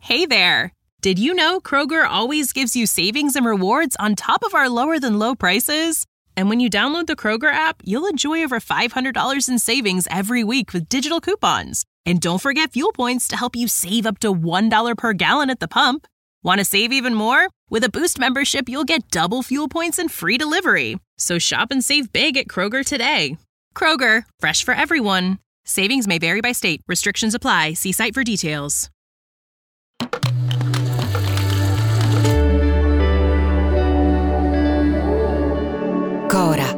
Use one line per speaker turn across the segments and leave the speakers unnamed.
Hey there! Did you know Kroger always gives you savings and rewards on top of our lower-than-low prices? And when you download the Kroger app, you'll enjoy over $500 in savings every week with digital coupons. And don't forget fuel points to help you save up to $1 per gallon at the pump. Want to save even more? With a Boost membership, you'll get double fuel points and free delivery. So shop and save big at Kroger today. Kroger, fresh for everyone. Savings may vary by state. Restrictions apply. See site for details.
Cora.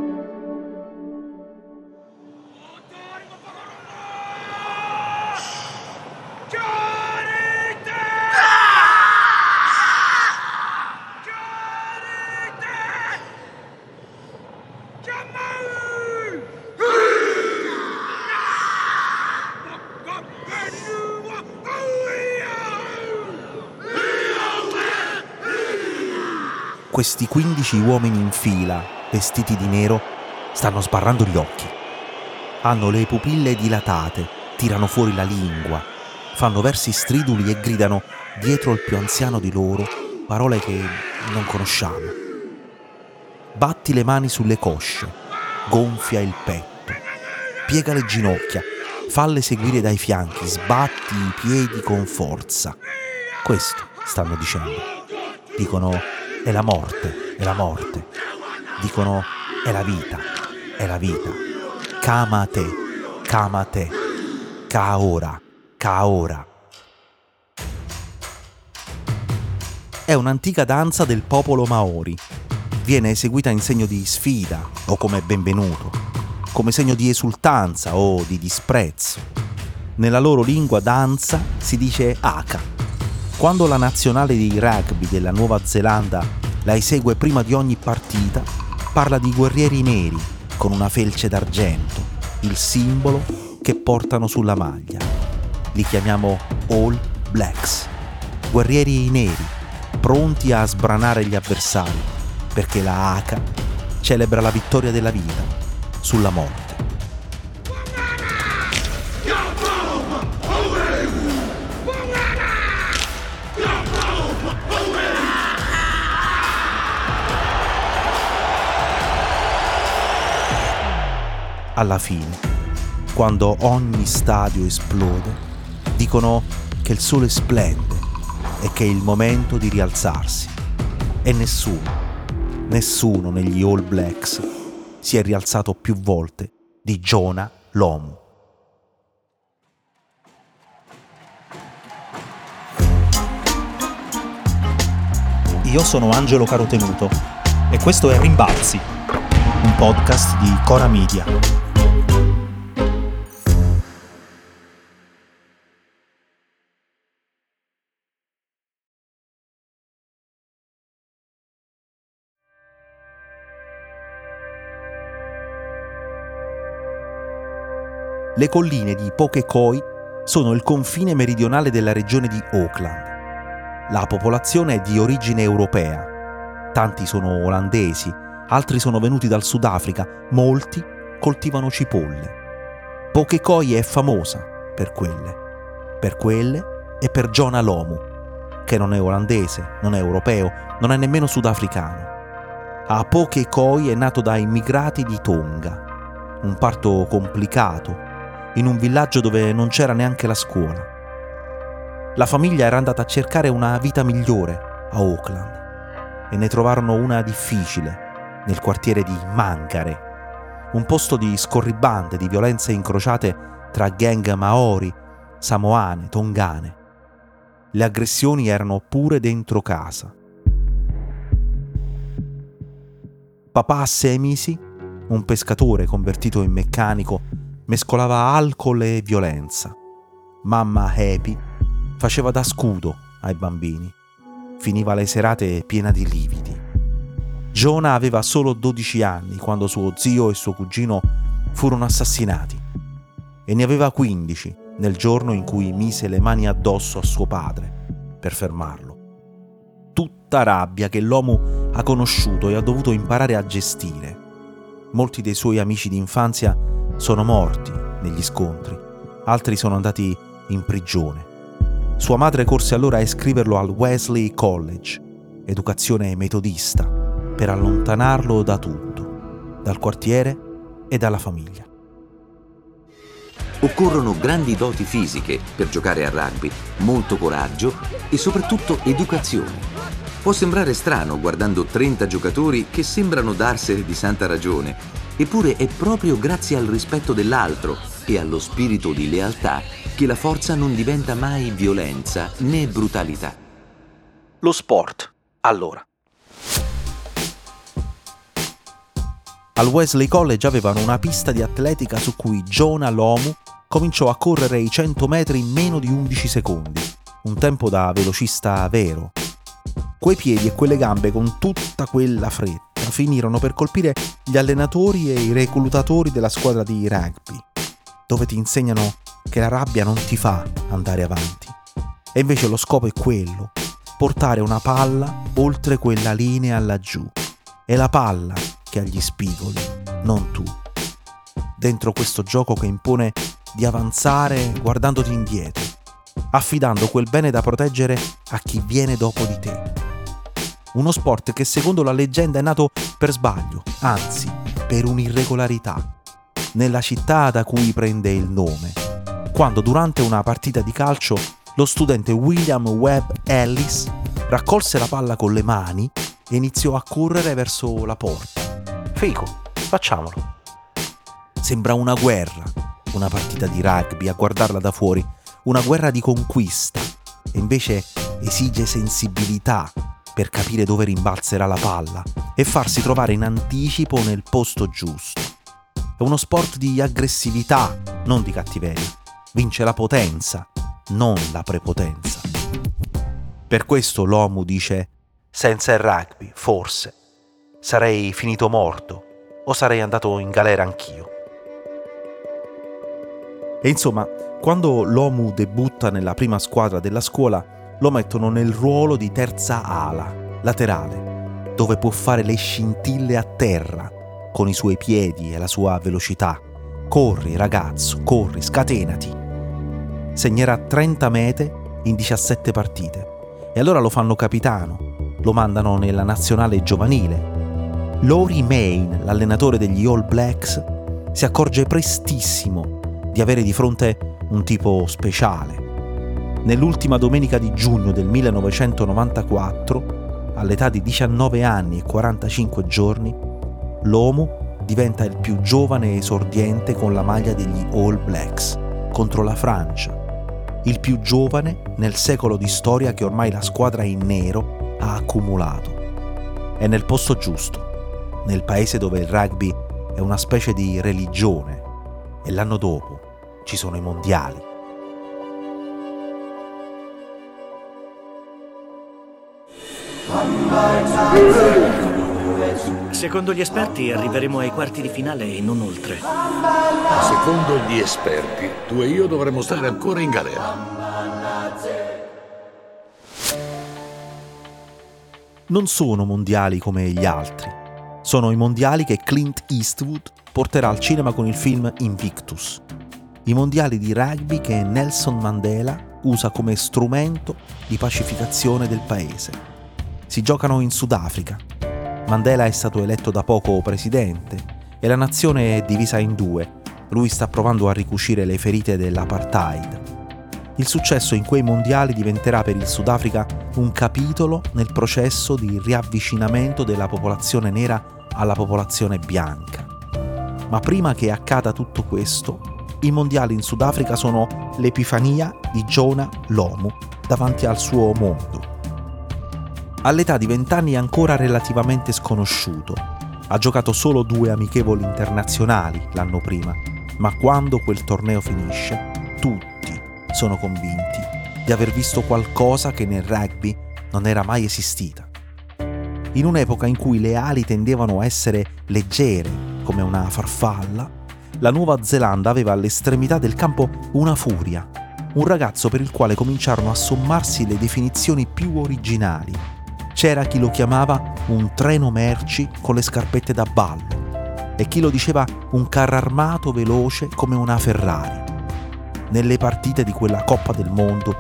Questi 15 uomini in fila, vestiti di nero, stanno sbarrando gli occhi. Hanno le pupille dilatate, tirano fuori la lingua, fanno versi striduli e gridano dietro il più anziano di loro parole che non conosciamo. Batti le mani sulle cosce, gonfia il petto, piega le ginocchia, falle seguire dai fianchi, sbatti i piedi con forza. Questo stanno dicendo. Dicono è la morte, è la morte. Dicono è la vita, è la vita. Kamate, kamate, kaora, kaora. È un'antica danza del popolo Maori. Viene eseguita in segno di sfida o come benvenuto, come segno di esultanza o di disprezzo. Nella loro lingua danza si dice haka. Quando la nazionale di rugby della Nuova Zelanda la esegue prima di ogni partita, parla di guerrieri neri con una felce d'argento, il simbolo che portano sulla maglia. Li chiamiamo All Blacks, guerrieri neri, pronti a sbranare gli avversari, perché la haka celebra la vittoria della vita sulla morte. Alla fine, quando ogni stadio esplode, dicono che il sole splende e che è il momento di rialzarsi. E nessuno negli All Blacks si è rialzato più volte di Jonah Lomu.
Io sono Angelo Carotenuto e questo è Rimbalzi, un podcast di Cora Media.
Le colline di Pokekoi sono il confine meridionale della regione di Auckland. La popolazione è di origine europea. Tanti sono olandesi, altri sono venuti dal Sudafrica, molti coltivano cipolle. Pokekoi è famosa per quelle e per Jonah Lomu, che non è olandese, non è europeo, non è nemmeno sudafricano. A Pokekoi è nato da immigrati di Tonga, un parto complicato, in un villaggio dove non c'era neanche la scuola. La famiglia era andata a cercare una vita migliore a Auckland e ne trovarono una difficile nel quartiere di Mangare, un posto di scorribande, di violenze incrociate tra gang maori, samoane, tongane. Le aggressioni erano pure dentro casa. Papà Semisi, un pescatore convertito in meccanico, mescolava alcol e violenza. Mamma Happy faceva da scudo ai bambini. Finiva le serate piena di lividi. Jonah aveva solo 12 anni quando suo zio e suo cugino furono assassinati e ne aveva 15 nel giorno in cui mise le mani addosso a suo padre per fermarlo. Tutta rabbia che l'uomo ha conosciuto e ha dovuto imparare a gestire. Molti dei suoi amici d'infanzia sono morti negli scontri, altri sono andati in prigione. Sua madre corse allora a iscriverlo al Wesley College, educazione metodista, per allontanarlo da tutto, dal quartiere e dalla famiglia.
Occorrono grandi doti fisiche per giocare a rugby, molto coraggio e soprattutto educazione. Può sembrare strano guardando 30 giocatori che sembrano darsene di santa ragione, eppure è proprio grazie al rispetto dell'altro e allo spirito di lealtà che la forza non diventa mai violenza né brutalità.
Lo sport, allora. Al Wesley College avevano una pista di atletica su cui Jonah Lomu cominciò a correre i 100 metri in meno di 11 secondi, un tempo da velocista vero. Quei piedi e quelle gambe con tutta quella fretta finirono per colpire gli allenatori e i reclutatori della squadra di rugby, dove ti insegnano che la rabbia non ti fa andare avanti. E invece lo scopo è quello, portare una palla oltre quella linea laggiù. È la palla che ha gli spigoli, non tu. Dentro questo gioco che impone di avanzare guardandoti indietro, affidando quel bene da proteggere a chi viene dopo di te. Uno sport che secondo la leggenda è nato per sbaglio, anzi per un'irregolarità, nella città da cui prende il nome, quando durante una partita di calcio lo studente William Webb Ellis raccolse la palla con le mani e iniziò a correre verso la porta. Fico, facciamolo. Sembra una guerra, una partita di rugby a guardarla da fuori, una guerra di conquista, e invece esige sensibilità per capire dove rimbalzerà la palla e farsi trovare in anticipo nel posto giusto. È uno sport di aggressività, non di cattiveria. Vince la potenza, non la prepotenza. Per questo Lomu dice: senza il rugby, forse, sarei finito morto o sarei andato in galera anch'io. E insomma, quando Lomu debutta nella prima squadra della scuola, lo mettono nel ruolo di terza ala, laterale, dove può fare le scintille a terra con i suoi piedi e la sua velocità. Corri, ragazzo, corri, scatenati. Segnerà 30 mete in 17 partite e allora lo fanno capitano, lo mandano nella nazionale giovanile. Laurie Main, l'allenatore degli All Blacks, si accorge prestissimo di avere di fronte un tipo speciale. Nell'ultima domenica di giugno del 1994, all'età di 19 anni e 45 giorni, Lomu diventa il più giovane esordiente con la maglia degli All Blacks contro la Francia, il più giovane nel secolo di storia che ormai la squadra in nero ha accumulato. È nel posto giusto, nel paese dove il rugby è una specie di religione, e l'anno dopo ci sono i mondiali.
Secondo gli esperti arriveremo ai quarti di finale e non oltre.
Secondo gli esperti, tu e io dovremmo stare ancora in galera.
Non sono mondiali come gli altri. Sono i mondiali che Clint Eastwood porterà al cinema con il film Invictus. I mondiali di rugby che Nelson Mandela usa come strumento di pacificazione del paese. Si giocano in Sudafrica. Mandela è stato eletto da poco presidente e la nazione è divisa in due. Lui sta provando a ricucire le ferite dell'apartheid. Il successo in quei mondiali diventerà per il Sudafrica un capitolo nel processo di riavvicinamento della popolazione nera alla popolazione bianca. Ma prima che accada tutto questo, i mondiali in Sudafrica sono l'epifania di Jonah Lomu davanti al suo mondo. All'età di 20 anni è ancora relativamente sconosciuto. Ha giocato solo 2 amichevoli internazionali l'anno prima, ma quando quel torneo finisce, tutti sono convinti di aver visto qualcosa che nel rugby non era mai esistita. In un'epoca in cui le ali tendevano a essere leggere come una farfalla, la Nuova Zelanda aveva all'estremità del campo una furia, un ragazzo per il quale cominciarono a sommarsi le definizioni più originali. C'era chi lo chiamava un treno merci con le scarpette da ballo e chi lo diceva un carro armato veloce come una Ferrari. Nelle partite di quella Coppa del Mondo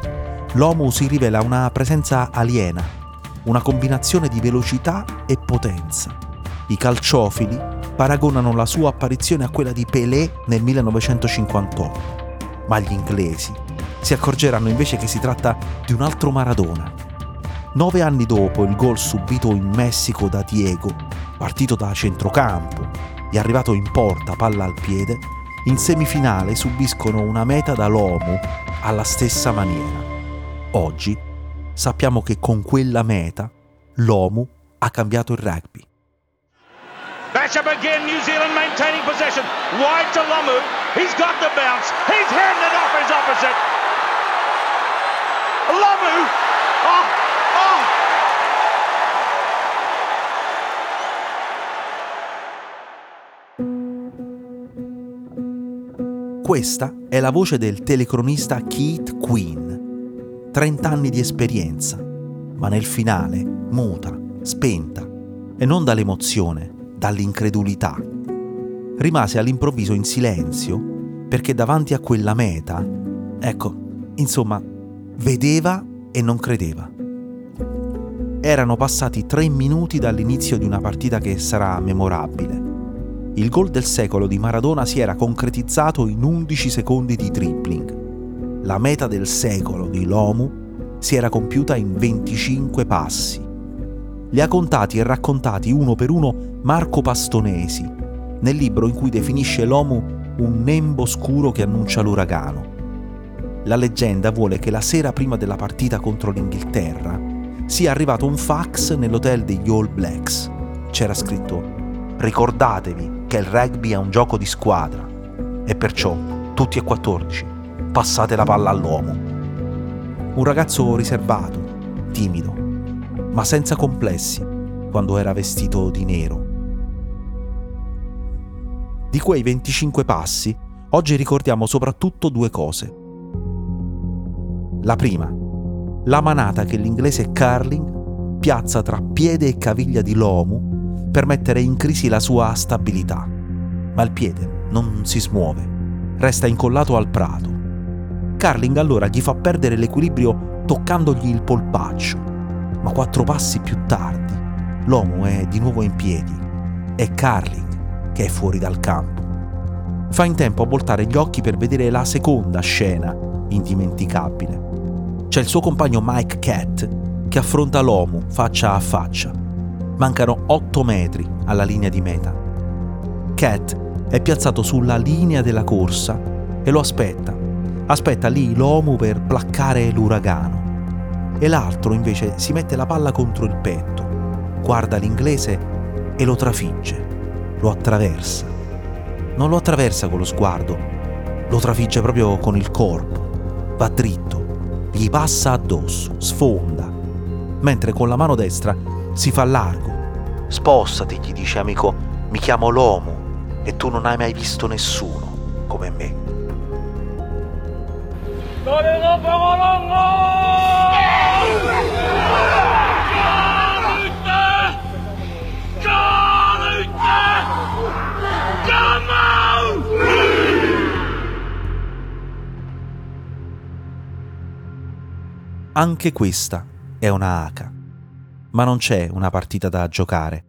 l'Omu si rivela una presenza aliena, una combinazione di velocità e potenza. I calciofili paragonano la sua apparizione a quella di Pelé nel 1958, ma gli inglesi si accorgeranno invece che si tratta di un altro Maradona. 9 anni dopo il gol subito in Messico da Diego, partito da centrocampo e arrivato in porta palla al piede, in semifinale subiscono una meta da l'Omu alla stessa maniera. Oggi sappiamo che con quella meta l'Omu ha cambiato il rugby.
Basham again, New Zealand maintaining possession. Wide to Lomu. He's got the bounce. He's handed it off his opposite. Lomu!
Questa è la voce del telecronista Keith Quinn. 30 anni di esperienza, ma nel finale muta, spenta, e non dall'emozione, dall'incredulità. Rimase all'improvviso in silenzio perché davanti a quella meta, vedeva e non credeva. Erano passati 3 minuti dall'inizio di una partita che sarà memorabile. Il gol del secolo di Maradona si era concretizzato in 11 secondi di dribbling. La meta del secolo di l'Omu si era compiuta in 25 passi. Li ha contati e raccontati uno per uno Marco Pastonesi, nel libro in cui definisce l'Omu un nembo scuro che annuncia l'uragano. La leggenda vuole che la sera prima della partita contro l'Inghilterra sia arrivato un fax nell'hotel degli All Blacks. C'era scritto: ricordatevi che il rugby è un gioco di squadra e perciò tutti e 14 passate la palla all'Omu. Un ragazzo riservato, timido, ma senza complessi quando era vestito di nero. Di quei 25 passi, oggi ricordiamo soprattutto 2 cose. La prima, la manata che l'inglese Carling piazza tra piede e caviglia di l'Omu per mettere in crisi la sua stabilità. Ma il piede non si smuove, resta incollato al prato. Carling allora gli fa perdere l'equilibrio toccandogli il polpaccio, ma 4 passi più tardi l'Omu è di nuovo in piedi. È Carling che è fuori dal campo. Fa in tempo a voltare gli occhi per vedere la seconda scena indimenticabile. C'è il suo compagno Mike Catt che affronta l'Omu faccia a faccia. Mancano 8 metri alla linea di meta. Catt è piazzato sulla linea della corsa e lo aspetta. Aspetta lì l'Omu per placcare l'uragano. E l'altro invece si mette la palla contro il petto, guarda l'inglese e lo trafigge, lo attraversa. Non lo attraversa con lo sguardo, lo trafigge proprio con il corpo. Va dritto, gli passa addosso, sfonda, mentre con la mano destra si fa largo. Spostati, gli dice: amico, mi chiamo l'Omu e tu non hai mai visto nessuno come me. Anche questa è una haka, ma non c'è una partita da giocare.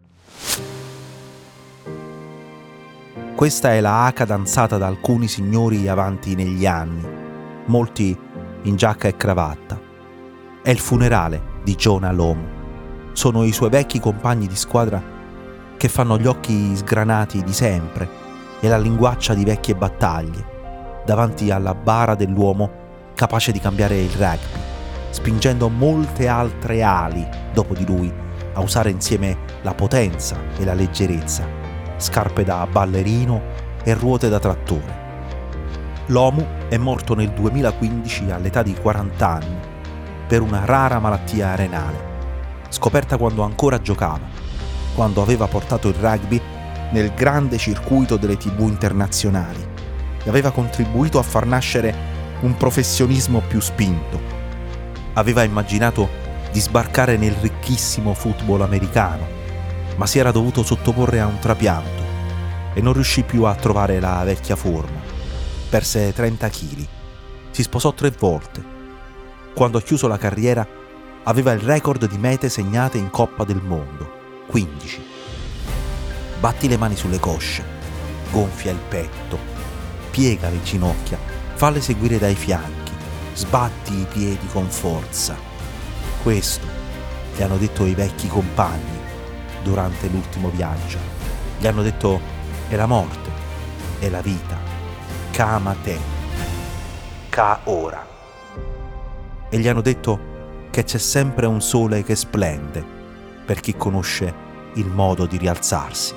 Questa è la haka danzata da alcuni signori avanti negli anni, molti in giacca e cravatta. È il funerale di Jonah Lomu. Sono i suoi vecchi compagni di squadra che fanno gli occhi sgranati di sempre e la linguaccia di vecchie battaglie davanti alla bara dell'uomo capace di cambiare il rugby, spingendo molte altre ali dopo di lui a usare insieme la potenza e la leggerezza, scarpe da ballerino e ruote da trattore. L'Omu è morto nel 2015 all'età di 40 anni per una rara malattia renale, scoperta quando ancora giocava, quando aveva portato il rugby nel grande circuito delle TV internazionali e aveva contribuito a far nascere un professionismo più spinto. Aveva immaginato di sbarcare nel ricchissimo football americano, ma si era dovuto sottoporre a un trapianto e non riuscì più a trovare la vecchia forma. Perse 30 kg, si sposò 3 volte, Quando ha chiuso la carriera aveva il record di mete segnate in Coppa del Mondo, 15. Batti le mani sulle cosce, gonfia il petto, piega le ginocchia, falle seguire dai fianchi, sbatti i piedi con forza. Questo gli hanno detto i vecchi compagni durante l'ultimo viaggio. Gli hanno detto: è la morte, è la vita, cama te, ca ora. E gli hanno detto che c'è sempre un sole che splende per chi conosce il modo di rialzarsi.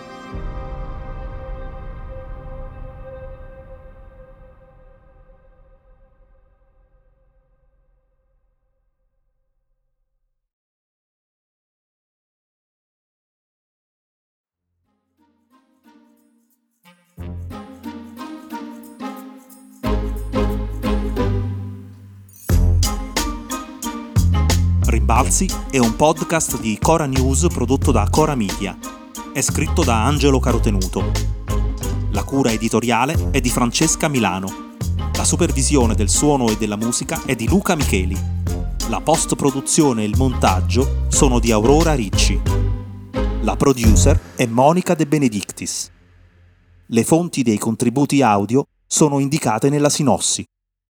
Rimbalzi è un podcast di Cora News prodotto da Cora Media. È scritto da Angelo Carotenuto. La cura editoriale è di Francesca Milano. La supervisione del suono e della musica è di Luca Micheli. La post-produzione e il montaggio sono di Aurora Ricci. La producer è Monica De Benedictis. Le fonti dei contributi audio sono indicate nella sinossi.